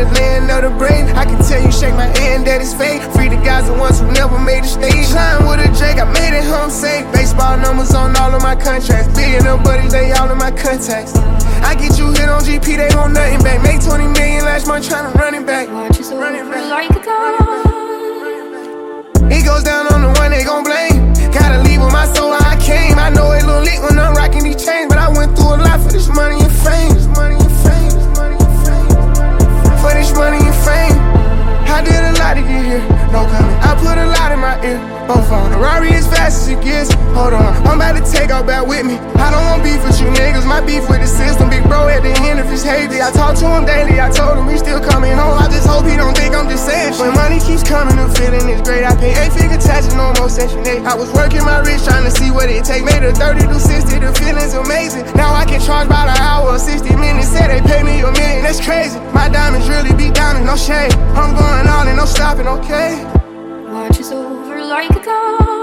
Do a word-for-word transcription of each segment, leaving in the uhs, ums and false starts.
the land of the brave. I can tell you shake my hand that it's fake. Free the guys the ones who never made the stage. Flying with a Drake, I made it home safe. Baseball numbers on all of my contracts. Billionaire buddies, they all in my contacts. I get you hit on G P, they want nothing back. Make twenty million last month trying to run it back. Watch us over like a god. It goes down on the one they gon' blame. Gotta leave with my soul where I came. I know it look lit when I'm rocking these chains, but I went through a lot for this money and fame. This money and fame. This money and fame. For this money and fame. I did a lot to get here. No comment. I put a lot in my ear. Both on the Rari as fast as it gets. Hold on, I'm about to take off back with me. I don't want beef with you niggas. My beef with the system. Big bro at the end of his hazy. I talk to him daily. I told him he still coming home. I just hope he don't think I'm just saying shit. When money keeps coming, the feeling is great. I pay eight figure taxes, no more section eight. I was working my wrist trying to see what it take. Made a thirty to sixty. The feeling's amazing. Now I can charge by the hour or sixty minutes. Say they pay me a million. That's crazy. My diamonds really be down and no shade. I'm going all and no stopping. Okay. Watch us over like a god.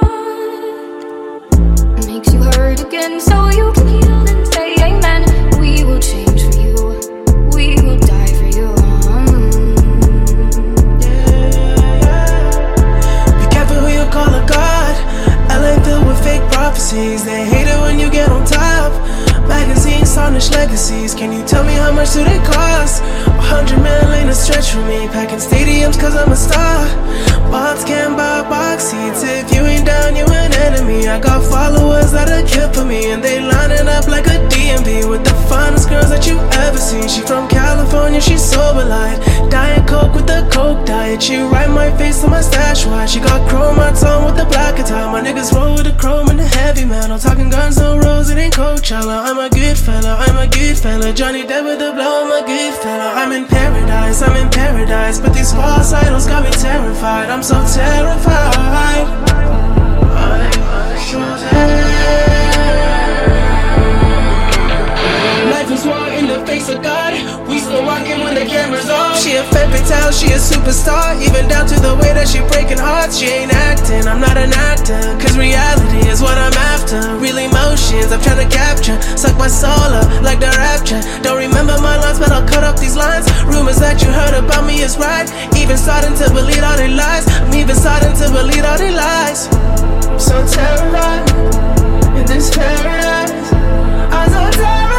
Makes you hurt again so you can heal and say amen. We will change for you. We will die for you. Yeah. Be careful who you call a god. L A filled with fake prophecies. They hate it when you get on top. Magazines tarnish legacies. Can you tell me how much do they cost? A hundred mil ain't a stretch for me. Packing stadiums cause I'm a star. Bobs can't buy box seats. If you ain't down, you an enemy. I got followers that'll kill for me, and they lining up like a D M V with the finest girls that you ever seen. She from California, she sober light. Diet Coke with the Coke diet. She write my face on my stash watch. She got chrome on tongue with the black guitar. My niggas roll with the chrome and the heavy metal. Talking guns, no rose, it ain't Coachella. I'm a good fella, I'm a good fella. Johnny Depp with the blow, I'm a good fella. I'm in paradise, I'm in paradise. But these false idols got me terrified. I'm so terrified. I'm so terrified. Life is war in the face of God. We still walking when the camera's off. She a femme fatale, she a superstar. Even down to the way that she breaking hearts. She ain't acting, I'm not an actor. Cause reality is what I'm after. Real emotions I'm trying to capture. Suck my soul up like the rapture. Don't remember my lines, but I'll cut off these lines. Rumors that you heard about me is right. Even starting to believe all their lies. I'm even starting to believe all their lies. I'm so terrified in this paradise. I'm so terrified.